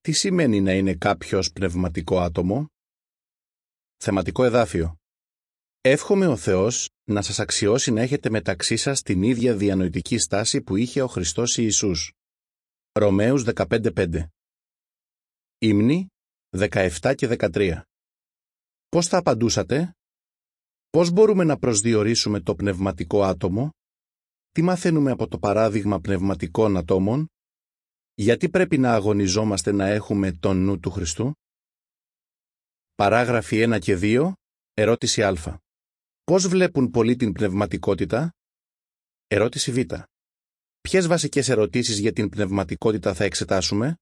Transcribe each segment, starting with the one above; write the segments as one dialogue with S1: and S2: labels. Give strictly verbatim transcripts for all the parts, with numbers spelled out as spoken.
S1: Τι σημαίνει να είναι κάποιος πνευματικό άτομο? Θεματικό εδάφιο. Εύχομαι ο Θεός να σας αξιώσει να έχετε μεταξύ σας την ίδια διανοητική στάση που είχε ο Χριστός Ιησούς. Ρωμαίους δεκαπέντε πέντε. Ύμνοι δεκαεπτά και δεκατρία. Πώς θα απαντούσατε? Πώς μπορούμε να προσδιορίσουμε το πνευματικό άτομο? Τι μαθαίνουμε από το παράδειγμα πνευματικών ατόμων? Γιατί πρέπει να αγωνιζόμαστε να έχουμε τον νου του Χριστού? Παράγραφοι ένα και δύο, ερώτηση Α. Πώς βλέπουν πολλοί την πνευματικότητα? Ερώτηση Β. Ποιες βασικές ερωτήσεις για την πνευματικότητα θα εξετάσουμε?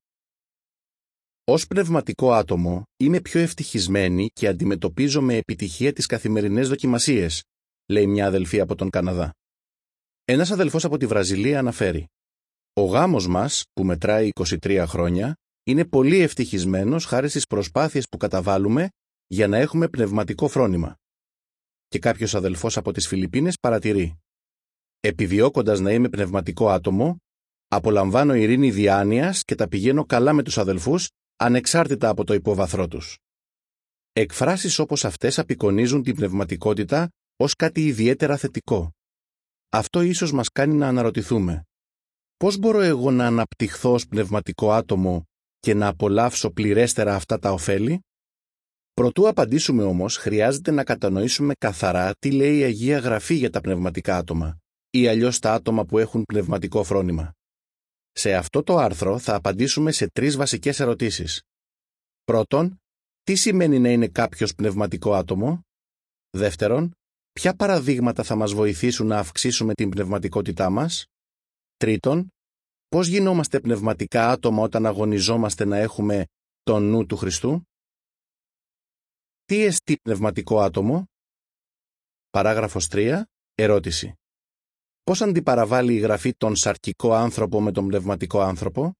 S1: Ως πνευματικό άτομο είμαι πιο ευτυχισμένη και αντιμετωπίζω με επιτυχία τις καθημερινές δοκιμασίες, λέει μια αδελφή από τον Καναδά. Ένας αδελφός από τη Βραζιλία αναφέρει: ο γάμος μας, που μετράει είκοσι τρία χρόνια, είναι πολύ ευτυχισμένος χάρη στις προσπάθειες που καταβάλουμε για να έχουμε πνευματικό φρόνημα. Και κάποιος αδελφός από τις Φιλιππίνες παρατηρεί: επιδιώκοντας να είμαι πνευματικό άτομο, απολαμβάνω ειρήνη διάνοιας και τα πηγαίνω καλά με τους αδελφούς, ανεξάρτητα από το υπόβαθρό τους. Εκφράσεις όπως αυτές απεικονίζουν την πνευματικότητα ως κάτι ιδιαίτερα θετικό. Αυτό ίσως μας κάνει να αναρωτηθούμε: πώς μπορώ εγώ να αναπτυχθώ ως πνευματικό άτομο και να απολαύσω πληρέστερα αυτά τα ωφέλη? Προτού απαντήσουμε όμως, χρειάζεται να κατανοήσουμε καθαρά τι λέει η Αγία Γραφή για τα πνευματικά άτομα, ή αλλιώς τα άτομα που έχουν πνευματικό φρόνημα. Σε αυτό το άρθρο θα απαντήσουμε σε τρεις βασικές ερωτήσεις. Πρώτον, τι σημαίνει να είναι κάποιος πνευματικό άτομο? Δεύτερον, ποια παραδείγματα θα μας βοηθήσουν να αυξήσουμε την πνευματικότητά μας? Τρίτον, πώς γινόμαστε πνευματικά άτομα όταν αγωνιζόμαστε να έχουμε τον νου του Χριστού? Τι εστί πνευματικό άτομο? Παράγραφος τρία, ερώτηση. Πώς αντιπαραβάλλει η Γραφή τον σαρκικό άνθρωπο με τον πνευματικό άνθρωπο?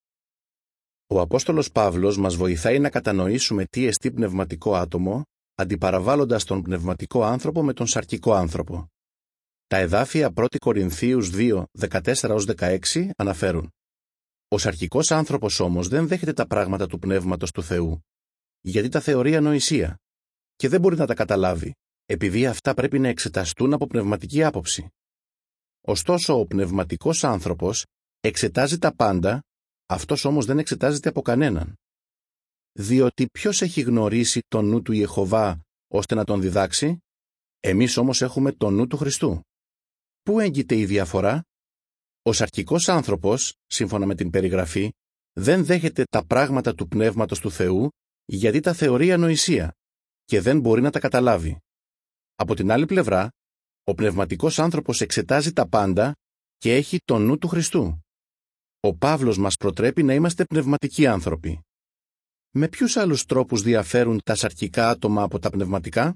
S1: Ο Απόστολος Παύλος μας βοηθάει να κατανοήσουμε τι εστί πνευματικό άτομο, αντιπαραβάλλοντας τον πνευματικό άνθρωπο με τον σαρκικό άνθρωπο. Τα εδάφια πρώτη Κορινθίους δύο, δεκατέσσερα έως δεκαέξι αναφέρουν: ο σαρκικός άνθρωπος όμως δεν δέχεται τα πράγματα του Πνεύματος του Θεού, γιατί τα θεωρεί ανοησία, και δεν μπορεί να τα καταλάβει, επειδή αυτά πρέπει να εξεταστούν από πνευματική άποψη. Ωστόσο, ο πνευματικός άνθρωπος εξετάζει τα πάντα, αυτός όμως δεν εξετάζεται από κανέναν. Διότι ποιος έχει γνωρίσει τον νου του Ιεχωβά ώστε να τον διδάξει? Εμείς όμως έχουμε τον νου του Χριστού. Πού έγκυται η διαφορά? Ο σαρκικός άνθρωπος, σύμφωνα με την περιγραφή, δεν δέχεται τα πράγματα του Πνεύματος του Θεού, γιατί τα θεωρεί ανοησία και δεν μπορεί να τα καταλάβει. Από την άλλη πλευρά, ο πνευματικός άνθρωπος εξετάζει τα πάντα και έχει τον νου του Χριστού. Ο Παύλος μας προτρέπει να είμαστε πνευματικοί άνθρωποι. Με ποιους άλλους τρόπους διαφέρουν τα σαρκικά άτομα από τα πνευματικά?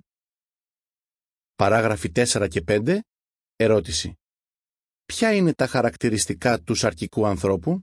S1: Παράγραφοι τέσσερα και πέντε, ερώτηση. Ποια είναι τα χαρακτηριστικά του σαρκικού ανθρώπου?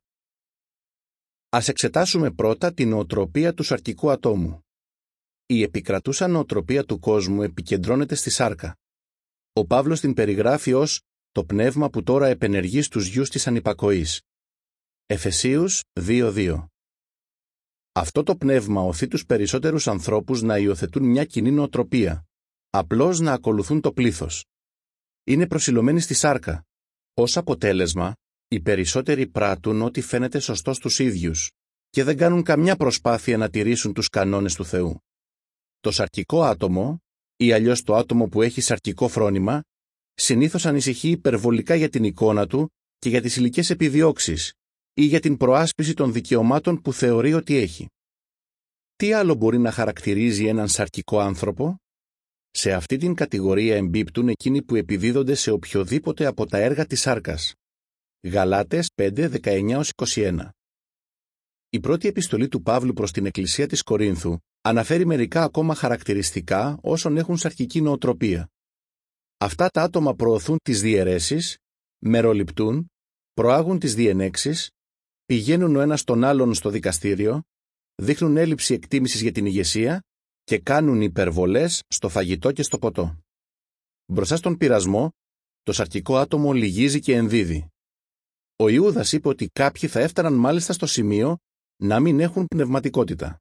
S1: Ας εξετάσουμε πρώτα την νοοτροπία του σαρκικού ατόμου. Η επικρατούσα νοοτροπία του κόσμου επικεντρώνεται στη σάρκα. Ο Παύλος την περιγράφει ως το πνεύμα που τώρα επενεργεί στους γιους της ανυπακοής. Εφεσίους δύο δύο. Αυτό το πνεύμα οθεί τους περισσότερους ανθρώπους να υιοθετούν μια κοινή νοοτροπία, απλώς να ακολουθούν το πλήθος. Είναι προσιλωμένοι στη σάρκα. Ως αποτέλεσμα, οι περισσότεροι πράττουν ό,τι φαίνεται σωστό στους ίδιους και δεν κάνουν καμιά προσπάθεια να τηρήσουν τους κανόνες του Θεού. Το σαρκικό άτομο, ή αλλιώς το άτομο που έχει σαρκικό φρόνημα, συνήθως ανησυχεί υπερβολικά για την εικόνα του και για τις υλικές επιδιώξεις ή για την προάσπιση των δικαιωμάτων που θεωρεί ότι έχει. Τι άλλο μπορεί να χαρακτηρίζει έναν σαρκικό άνθρωπο? Σε αυτή την κατηγορία εμπίπτουν εκείνοι που επιδίδονται σε οποιοδήποτε από τα έργα της σάρκας. Γαλάτες πέντε δεκαεννιά έως είκοσι ένα. Η πρώτη επιστολή του Παύλου προς την Εκκλησία της Κορίνθου αναφέρει μερικά ακόμα χαρακτηριστικά όσων έχουν σαρκική νοοτροπία. Αυτά τα άτομα προωθούν τις διαιρέσεις, μεροληπτούν, προάγουν τις διενέξεις, πηγαίνουν ο ένας τον άλλον στο δικαστήριο, δείχνουν έλλειψη εκτίμησης για την ηγεσία και κάνουν υπερβολές στο φαγητό και στο ποτό. Μπροστά στον πειρασμό, το σαρκικό άτομο λυγίζει και ενδίδει. Ο Ιούδας είπε ότι κάποιοι θα έφταναν μάλιστα στο σημείο να μην έχουν πνευματικότητα.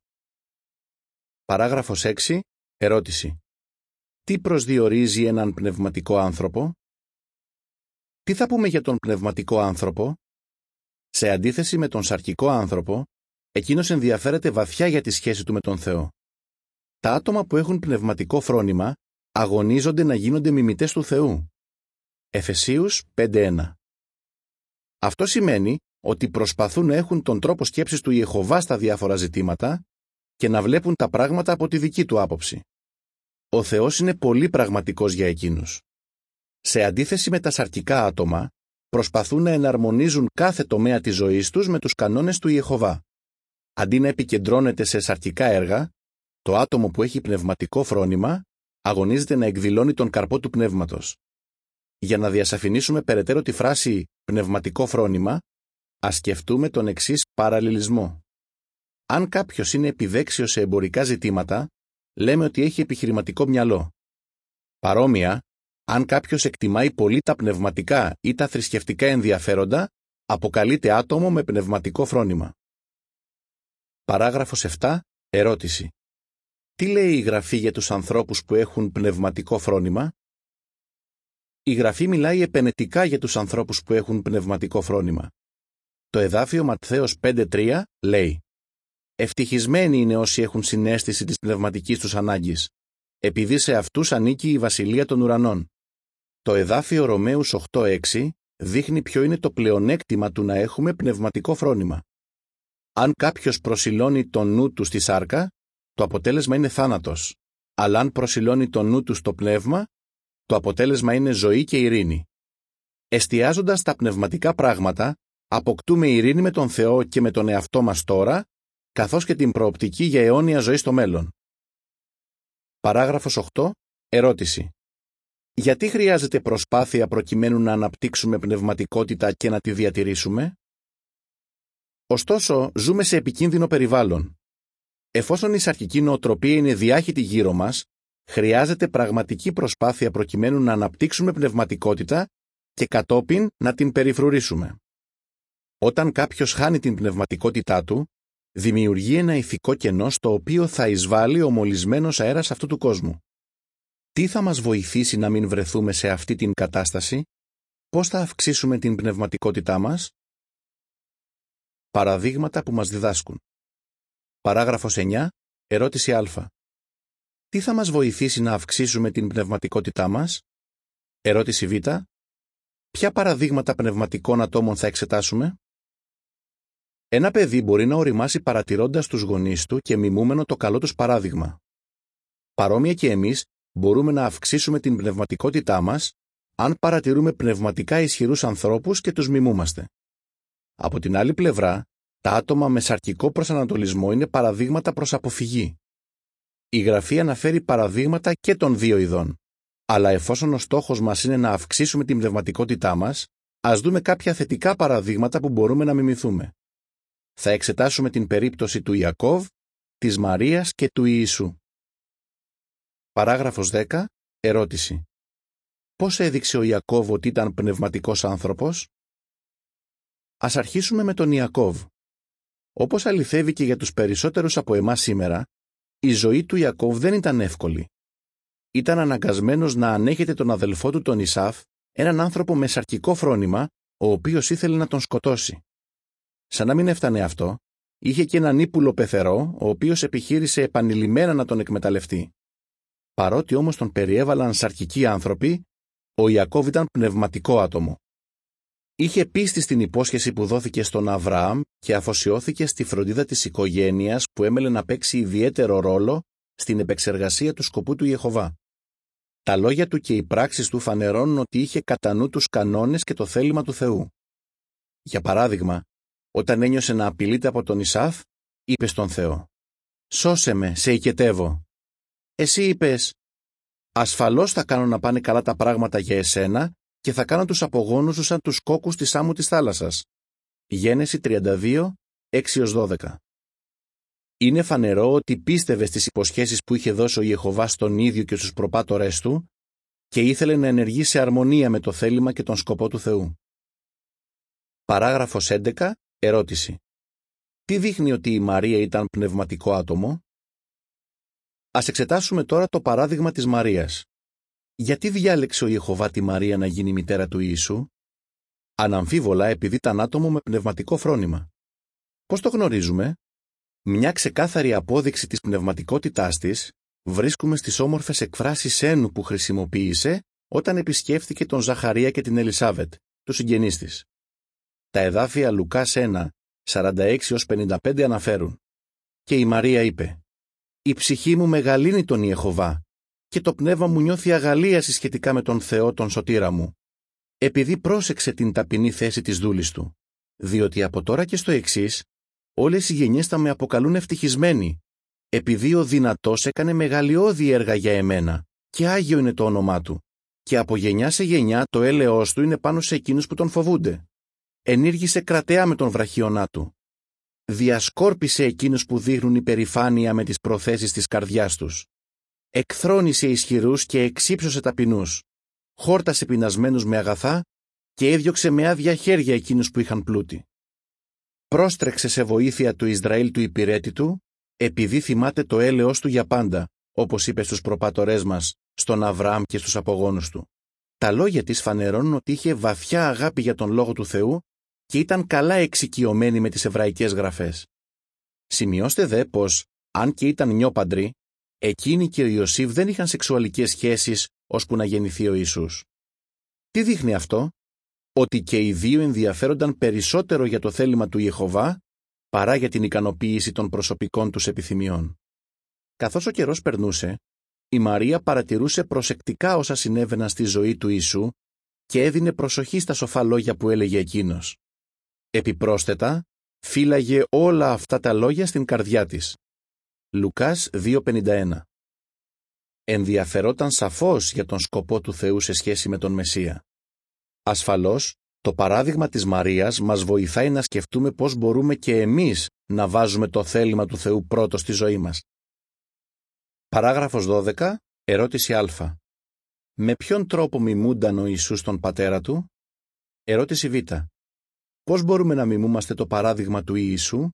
S1: Παράγραφος έξι. Ερώτηση. Τι προσδιορίζει έναν πνευματικό άνθρωπο? Τι θα πούμε για τον πνευματικό άνθρωπο? Σε αντίθεση με τον σαρκικό άνθρωπο, εκείνος ενδιαφέρεται βαθιά για τη σχέση του με τον Θεό. Τα άτομα που έχουν πνευματικό φρόνημα αγωνίζονται να γίνονται μιμητές του Θεού. Εφεσίους πέντε ένα. Αυτό σημαίνει ότι προσπαθούν να έχουν τον τρόπο σκέψης του Ιεχωβά στα διάφορα ζητήματα και να βλέπουν τα πράγματα από τη δική του άποψη. Ο Θεός είναι πολύ πραγματικός για εκείνους. Σε αντίθεση με τα σαρκικά άτομα, προσπαθούν να εναρμονίζουν κάθε τομέα της ζωής τους με τους κανόνες του Ιεχωβά. Αντί να επικεντρώνεται σε σαρκικά έργα, το άτομο που έχει πνευματικό φρόνημα αγωνίζεται να εκδηλώνει τον καρπό του πνεύματος. Για να διασαφηνίσουμε περαιτέρω τη φράση «πνευματικό φρόνημα», ας σκεφτούμε τον εξής παραλληλισμό. Αν κάποιος είναι επιδέξιος σε εμπορικά ζητήματα, λέμε ότι έχει επιχειρηματικό μυαλό. Παρόμοια, αν κάποιος εκτιμάει πολύ τα πνευματικά ή τα θρησκευτικά ενδιαφέροντα, αποκαλείται άτομο με πνευματικό φρόνημα. Παράγραφος επτά. Ερώτηση. Τι λέει η Γραφή για τους ανθρώπους που έχουν πνευματικό φρόνημα? Η Γραφή μιλάει επενετικά για τους ανθρώπους που έχουν πνευματικό φρόνημα. Το εδάφιο Ματθαίος πέντε τρία λέει «Ευτυχισμένοι είναι όσοι έχουν συναίσθηση της πνευματικής τους ανάγκης, επειδή σε αυτούς ανήκει η βασιλεία των ουρανών». Το εδάφιο Ρωμαίους οκτώ έξι δείχνει ποιο είναι το πλεονέκτημα του να έχουμε πνευματικό φρόνημα. Αν κάποιος προσιλώνει τον νου του στη σάρκα, το αποτέλεσμα είναι θάνατος, αλλά αν προσιλώνει τον νου του στο πνεύμα, το αποτέλεσμα είναι ζωή και ειρήνη. Εστιάζοντας στα πνευματικά πράγματα, αποκτούμε ειρήνη με τον Θεό και με τον εαυτό μας τώρα, καθώς και την προοπτική για αιώνια ζωή στο μέλλον. Παράγραφος οκτώ. Ερώτηση. Γιατί χρειάζεται προσπάθεια προκειμένου να αναπτύξουμε πνευματικότητα και να τη διατηρήσουμε? Ωστόσο, ζούμε σε επικίνδυνο περιβάλλον. Εφόσον η σαρκική νοοτροπία είναι διάχυτη γύρω μας, χρειάζεται πραγματική προσπάθεια προκειμένου να αναπτύξουμε πνευματικότητα και κατόπιν να την περιφρουρήσουμε. Όταν κάποιος χάνει την πνευματικότητά του, δημιουργεί ένα ηθικό κενό στο οποίο θα εισβάλλει ο μολυσμένος αέρας αυτού του κόσμου. Τι θα μας βοηθήσει να μην βρεθούμε σε αυτή την κατάσταση? Πώς θα αυξήσουμε την πνευματικότητά μας? Παραδείγματα που μας διδάσκουν. Παράγραφος εννιά. Ερώτηση Α. Τι θα μας βοηθήσει να αυξήσουμε την πνευματικότητά μας? Ερώτηση Β. Ποια παραδείγματα πνευματικών ατόμων θα εξετάσουμε? Ένα παιδί μπορεί να οριμάσει παρατηρώντας τους γονείς του και μιμούμενο το καλό τους παράδειγμα. Παρόμοια και εμείς μπορούμε να αυξήσουμε την πνευματικότητά μας αν παρατηρούμε πνευματικά ισχυρούς ανθρώπους και τους μιμούμαστε. Από την άλλη πλευρά, τα άτομα με σαρκικό προσανατολισμό είναι παραδείγματα προς αποφυγή. Η Γραφή αναφέρει παραδείγματα και των δύο ειδών. Αλλά εφόσον ο στόχος μας είναι να αυξήσουμε την πνευματικότητά μας, ας δούμε κάποια θετικά παραδείγματα που μπορούμε να μιμηθούμε. Θα εξετάσουμε την περίπτωση του Ιακώβ, της Μαρίας και του Ιησού. Παράγραφος δέκα. Ερώτηση. Πώς έδειξε ο Ιακώβ ότι ήταν πνευματικός άνθρωπος? Ας αρχίσουμε με τον Ιακώβ. Όπως αληθεύει και για τους περισσότερους από εμάς σήμερα, η ζωή του Ιακώβ δεν ήταν εύκολη. Ήταν αναγκασμένος να ανέχεται τον αδελφό του τον Ισαύ, έναν άνθρωπο με σαρκικό φρόνημα, ο οποίος ήθελε να τον σκοτώσει. Σαν να μην έφτανε αυτό, είχε και έναν ύπουλο πεθερό, ο οποίος επιχείρησε επανειλημμένα να τον εκμεταλλευτεί. Παρότι όμως τον περιέβαλαν σαρκικοί άνθρωποι, ο Ιακώβ ήταν πνευματικό άτομο. Είχε πίστη στην υπόσχεση που δόθηκε στον Αβραάμ και αφοσιώθηκε στη φροντίδα της οικογένειας που έμελε να παίξει ιδιαίτερο ρόλο στην επεξεργασία του σκοπού του Ιεχωβά. Τα λόγια του και οι πράξεις του φανερώνουν ότι είχε κατά νου τους κανόνες και το θέλημα του Θεού. Για παράδειγμα, όταν ένιωσε να απειλείται από τον Ισαύ, είπε στον Θεό: «Σώσε με, σε οικετεύω». Εσύ είπες: «Ασφαλώς θα κάνω να πάνε καλά τα πράγματα για εσένα και θα κάνω τους απογόνους σου σαν τους κόκκους της άμμου της θάλασσας». Γένεση τριάντα δύο, έξι έως δώδεκα. Είναι φανερό ότι πίστευε στις υποσχέσεις που είχε δώσει ο Ιεχωβά στον ίδιο και στους προπάτορές του και ήθελε να ενεργεί σε αρμονία με το θέλημα και τον σκοπό του Θεού. Παράγραφος έντεκα. Ερώτηση. Τι δείχνει ότι η Μαρία ήταν πνευματικό άτομο? Ας εξετάσουμε τώρα το παράδειγμα της Μαρίας. Γιατί διάλεξε ο Ιεχωβά τη Μαρία να γίνει μητέρα του Ιησού? Αναμφίβολα επειδή ήταν άτομο με πνευματικό φρόνημα. Πώς το γνωρίζουμε? Μια ξεκάθαρη απόδειξη της πνευματικότητάς της βρίσκουμε στις όμορφες εκφράσεις ένου που χρησιμοποίησε όταν επισκέφθηκε τον Ζαχαρία και την Ελισάβετ, τους συγγενείς της. Τα εδάφια Λουκάς ένα, σαράντα έξι έως πενήντα πέντε αναφέρουν: «Και η Μαρία είπε: η ψυχή μου μεγαλύνει τον Ιεχωβά και το πνεύμα μου νιώθει αγαλίαση σχετικά με τον Θεό τον σωτήρα μου, επειδή πρόσεξε την ταπεινή θέση της δούλης του, διότι από τώρα και στο εξής όλες οι γενιές θα με αποκαλούν ευτυχισμένοι, επειδή ο δυνατός έκανε μεγαλειώδη έργα για εμένα και άγιο είναι το όνομά του, και από γενιά σε γενιά το έλεος του είναι πάνω σε εκείνους που τον φοβούνται. Ενήργησε κρατέα με τον βραχίονά του. Διασκόρπισε εκείνους που δείχνουν υπερηφάνεια με τις προθέσεις της καρδιάς τους. Εκθρόνησε ισχυρούς και εξύψωσε ταπεινούς. Χόρτασε πεινασμένους με αγαθά και έδιωξε με άδεια χέρια εκείνους που είχαν πλούτη. Πρόστρεξε σε βοήθεια του Ισραήλ του υπηρέτη του, επειδή θυμάται το έλεος του για πάντα, όπως είπε στους προπάτορές μας, στον Αβραάμ και στους απογόνους του. Τα λόγια της φανερώνουν ότι είχε βαθιά αγάπη για τον Λόγο του Θεού και ήταν καλά εξοικειωμένη με τις εβραϊκές γραφές. Σημειώστε δε πως, αν και ήταν νιόπαντροι, εκείνη και ο Ιωσήφ δεν είχαν σεξουαλικές σχέσεις ώσπου να γεννηθεί ο Ιησούς. Τι δείχνει αυτό? Ότι και οι δύο ενδιαφέρονταν περισσότερο για το θέλημα του Ιεχωβά παρά για την ικανοποίηση των προσωπικών τους επιθυμιών. Καθώς ο καιρός περνούσε, η Μαρία παρατηρούσε προσεκτικά όσα συνέβαιναν στη ζωή του Ιησού και έδινε προσοχή στα σοφά λόγια που έλεγε εκείνος. Επιπρόσθετα, φύλαγε όλα αυτά τα λόγια στην καρδιά της. Λουκάς δύο πενήντα ένα. Ενδιαφερόταν σαφώς για τον σκοπό του Θεού σε σχέση με τον Μεσσία. Ασφαλώς, το παράδειγμα της Μαρίας μας βοηθάει να σκεφτούμε πώς μπορούμε και εμείς να βάζουμε το θέλημα του Θεού πρώτο στη ζωή μας. Παράγραφος δώδεκα, ερώτηση Α. Με ποιον τρόπο μιμούνταν ο Ιησούς τον πατέρα του? Ερώτηση Β. Πώς μπορούμε να μιμούμαστε το παράδειγμα του Ιησού?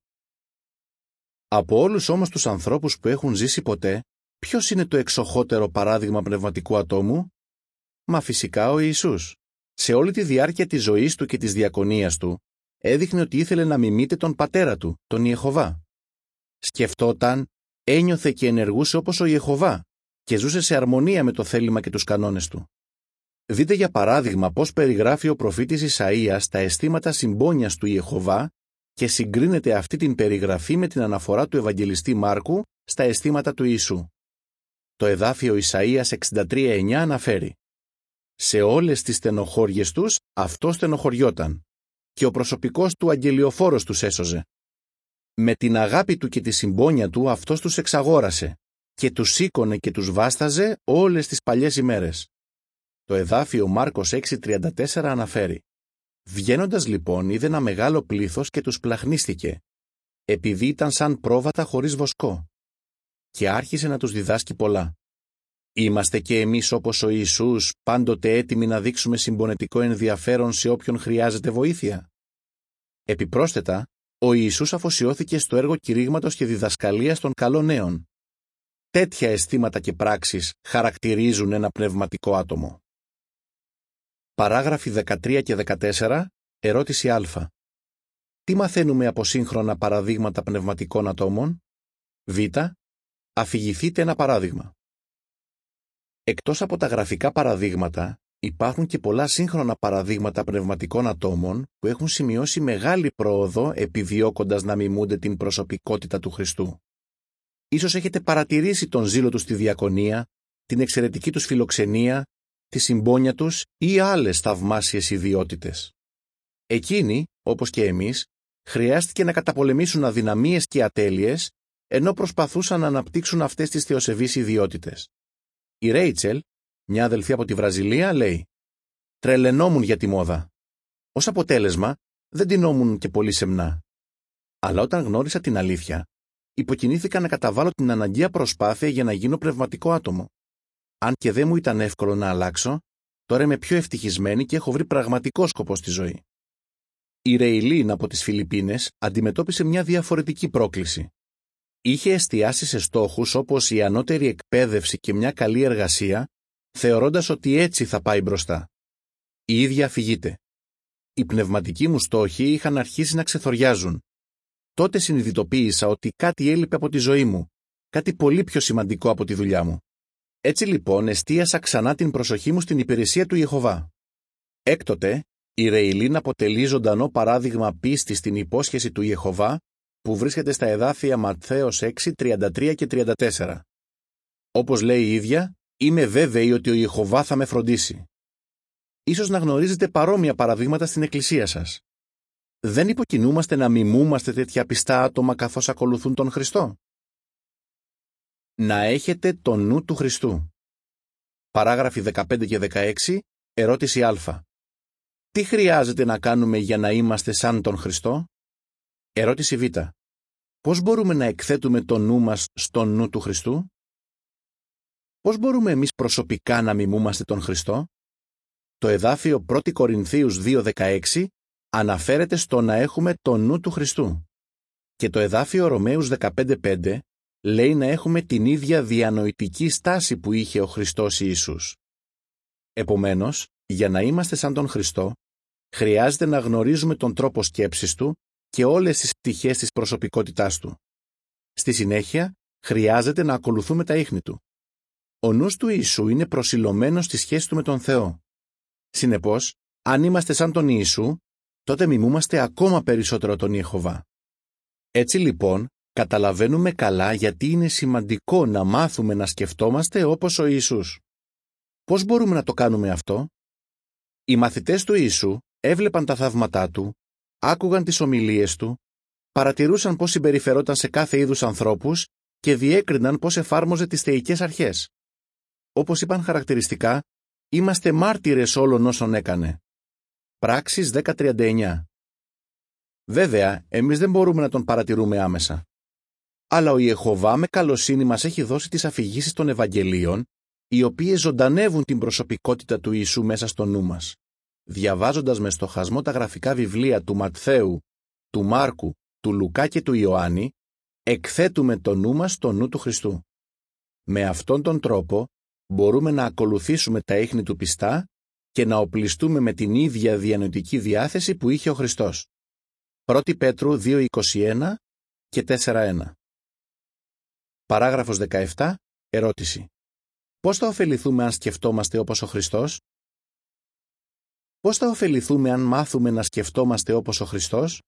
S1: Από όλους όμως τους ανθρώπους που έχουν ζήσει ποτέ, ποιος είναι το εξοχότερο παράδειγμα πνευματικού ατόμου? Μα φυσικά ο Ιησούς. Σε όλη τη διάρκεια της ζωής του και της διακονίας του, έδειχνε ότι ήθελε να μιμείται τον πατέρα του, τον Ιεχωβά. Σκεφτόταν, ένιωθε και ενεργούσε όπως ο Ιεχωβά και ζούσε σε αρμονία με το θέλημα και τους κανόνες του. Δείτε για παράδειγμα πώς περιγράφει ο προφήτης Ισαΐας τα αισθήματα συμπόνιας του Ιεχωβά και συγκρίνεται αυτή την περιγραφή με την αναφορά του Ευαγγελιστή Μάρκου στα αισθήματα του Ιησού. Το εδάφιο Ισαΐας εξήντα τρία εννιά αναφέρει: «Σε όλες τις στενοχώριες τους αυτό στενοχωριόταν και ο προσωπικός του αγγελιοφόρος τους έσωζε. Με την αγάπη του και τη συμπόνια του αυτός τους εξαγόρασε και τους σήκωνε και τους βάσταζε όλες τις παλιές ημέρες». Το εδάφιο Μάρκος έξι τριάντα τέσσερα αναφέρει: «Βγαίνοντας λοιπόν είδε ένα μεγάλο πλήθος και τους πλαχνίστηκε, επειδή ήταν σαν πρόβατα χωρίς βοσκό, και άρχισε να τους διδάσκει πολλά». Είμαστε και εμείς όπως ο Ιησούς πάντοτε έτοιμοι να δείξουμε συμπονετικό ενδιαφέρον σε όποιον χρειάζεται βοήθεια? Επιπρόσθετα, ο Ιησούς αφοσιώθηκε στο έργο κηρύγματος και διδασκαλίας των καλών νέων. Τέτοια αισθήματα και πράξεις χαρακτηρίζουν ένα πνευματικό άτομο. Παράγραφοι δεκατρία και δεκατέσσερα, ερώτηση Α. Τι μαθαίνουμε από σύγχρονα παραδείγματα πνευματικών ατόμων? Β. Αφηγηθείτε ένα παράδειγμα. Εκτός από τα γραφικά παραδείγματα, υπάρχουν και πολλά σύγχρονα παραδείγματα πνευματικών ατόμων που έχουν σημειώσει μεγάλη πρόοδο επιδιώκοντας να μιμούνται την προσωπικότητα του Χριστού. Ίσως έχετε παρατηρήσει τον ζήλο τους στη διακονία, την εξαιρετική τους φιλοξενία, τη συμπόνια τους ή άλλες θαυμάσιες ιδιότητες. Εκείνοι, όπως και εμείς, χρειάστηκε να καταπολεμήσουν αδυναμίες και ατέλειες, ενώ προσπαθούσαν να αναπτύξουν αυτές τις θεοσεβείς ιδιότητες. Η Ρέιτσελ, μια αδελφή από τη Βραζιλία, λέει: «Τρελαινόμουν για τη μόδα. Ως αποτέλεσμα, δεν τεινόμουν και πολύ σεμνά. Αλλά όταν γνώρισα την αλήθεια, υποκινήθηκα να καταβάλω την αναγκαία προσπάθεια για να γίνω πνευματικό άτομο. Αν και δεν μου ήταν εύκολο να αλλάξω, τώρα είμαι πιο ευτυχισμένη και έχω βρει πραγματικό σκοπό στη ζωή». Η Ρεϊλίν από τις Φιλιππίνες αντιμετώπισε μια διαφορετική πρόκληση. Είχε εστιάσει σε στόχους όπως η ανώτερη εκπαίδευση και μια καλή εργασία, θεωρώντας ότι έτσι θα πάει μπροστά. Η ίδια αφηγείται. Οι πνευματικοί μου στόχοι είχαν αρχίσει να ξεθοριάζουν. Τότε συνειδητοποίησα ότι κάτι έλειπε από τη ζωή μου, κάτι πολύ πιο σημαντικό από τη δουλειά μου. Έτσι λοιπόν εστίασα ξανά την προσοχή μου στην υπηρεσία του Ιεχωβά. Έκτοτε, η Ρεϊλίν αποτελεί ζωντανό παράδειγμα πίστης στην υπόσχεση του Ιεχωβά, που βρίσκεται στα εδάφια Ματθαίος έξι, τριάντα τρία και τριάντα τέσσερα. Όπως λέει η ίδια, είμαι βέβαιη ότι ο Ιεχωβά θα με φροντίσει. Ίσως να γνωρίζετε παρόμοια παραδείγματα στην εκκλησία σας. Δεν υποκινούμαστε να μιμούμαστε τέτοια πιστά άτομα καθώς ακολουθούν τον Χριστό? Να έχετε το νου του Χριστού. Παράγραφοι δεκαπέντε και δεκαέξι, ερώτηση Α. Τι χρειάζεται να κάνουμε για να είμαστε σαν τον Χριστό? Ερώτηση Β. Πώς μπορούμε να εκθέτουμε το νου μας στον νου του Χριστού? Πώς μπορούμε εμείς προσωπικά να μιμούμαστε τον Χριστό? Το εδάφιο πρώτη Κορινθίους δύο δεκαέξι αναφέρεται στο να έχουμε το νου του Χριστού. Και το εδάφιο Ρωμαίους δεκαπέντε πέντε λέει να έχουμε την ίδια διανοητική στάση που είχε ο Χριστός Ιησούς. Επομένως, για να είμαστε σαν τον Χριστό, χρειάζεται να γνωρίζουμε τον τρόπο σκέψης του και όλες τις πτυχές της προσωπικότητάς του. Στη συνέχεια, χρειάζεται να ακολουθούμε τα ίχνη του. Ο νους του Ιησού είναι προσιλωμένος στη σχέση του με τον Θεό. Συνεπώς, αν είμαστε σαν τον Ιησού, τότε μιμούμαστε ακόμα περισσότερο τον Ιεχωβά. Έτσι λοιπόν, καταλαβαίνουμε καλά γιατί είναι σημαντικό να μάθουμε να σκεφτόμαστε όπως ο Ιησούς. Πώς μπορούμε να το κάνουμε αυτό? Οι μαθητές του Ιησού έβλεπαν τα θαύματά του, άκουγαν τις ομιλίες του, παρατηρούσαν πώς συμπεριφερόταν σε κάθε είδους ανθρώπους και διέκριναν πώς εφάρμοζε τις θεϊκές αρχές. Όπως είπαν χαρακτηριστικά, είμαστε μάρτυρες όλων όσων έκανε. Πράξεις δέκα τριάντα εννιά. Βέβαια, εμείς δεν μπορούμε να τον παρατηρούμε άμεσα. Αλλά ο Ιεχωβά με καλοσύνη μας έχει δώσει τις αφηγήσεις των Ευαγγελίων, οι οποίες ζωντανεύουν την προσωπικότητα του Ιησού μέσα στο νου μας. Διαβάζοντας με στοχασμό τα γραφικά βιβλία του Ματθαίου, του Μάρκου, του Λουκά και του Ιωάννη, εκθέτουμε το νου μας στο νου του Χριστού. Με αυτόν τον τρόπο μπορούμε να ακολουθήσουμε τα ίχνη του πιστά και να οπλιστούμε με την ίδια διανοητική διάθεση που είχε ο Χριστός. πρώτη Πέτρου δύο είκοσι ένα και τέσσερα ένα. Παράγραφος δεκαεπτά, ερώτηση. Πώς θα ωφεληθούμε αν σκεφτόμαστε όπως ο Χριστός? Πώς θα ωφεληθούμε αν μάθουμε να σκεφτόμαστε όπως ο Χριστός?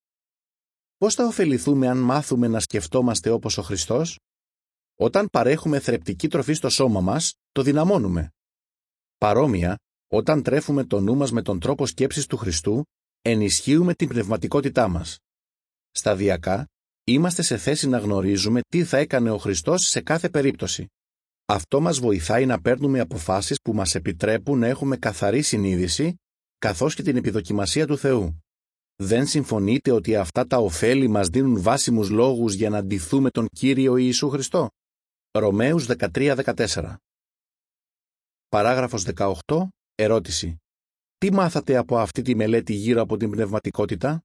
S1: Πώς θα ωφεληθούμε αν μάθουμε να σκεφτόμαστε όπως ο Χριστός? Όταν παρέχουμε θρεπτική τροφή στο σώμα μας, το δυναμώνουμε. Παρόμοια, όταν τρέφουμε το νου μας με τον τρόπο σκέψης του Χριστού, ενισχύουμε την πνευματικότητά μας. Σταδιακά, είμαστε σε θέση να γνωρίζουμε τι θα έκανε ο Χριστός σε κάθε περίπτωση. Αυτό μας βοηθάει να παίρνουμε αποφάσεις που μας επιτρέπουν να έχουμε καθαρή συνείδηση, καθώς και την επιδοκιμασία του Θεού. Δεν συμφωνείτε ότι αυτά τα ωφέλη μας δίνουν βάσιμους λόγους για να ντυθούμε τον Κύριο Ιησού Χριστό? Ρωμαίους δεκατρία δεκατέσσερα. Παράγραφος δεκαοκτώ, ερώτηση. Τι μάθατε από αυτή τη μελέτη γύρω από την πνευματικότητα?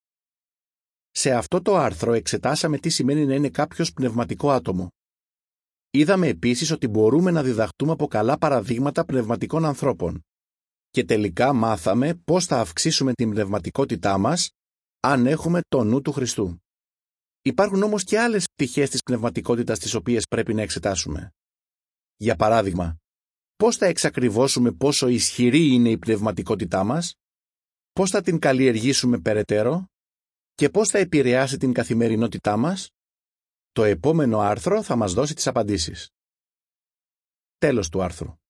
S1: Σε αυτό το άρθρο εξετάσαμε τι σημαίνει να είναι κάποιος πνευματικό άτομο. Είδαμε επίσης ότι μπορούμε να διδαχτούμε από καλά παραδείγματα πνευματικών ανθρώπων. Και τελικά μάθαμε πώς θα αυξήσουμε την πνευματικότητά μας αν έχουμε το νου του Χριστού. Υπάρχουν όμως και άλλες πτυχές της πνευματικότητας τις οποίες πρέπει να εξετάσουμε. Για παράδειγμα, πώς θα εξακριβώσουμε πόσο ισχυρή είναι η πνευματικότητά μας, πώς θα την καλλιεργήσουμε περαιτέρω και πώς θα επηρεάσει την καθημερινότητά μας? Το επόμενο άρθρο θα μας δώσει τις απαντήσεις. Τέλος του άρθρου.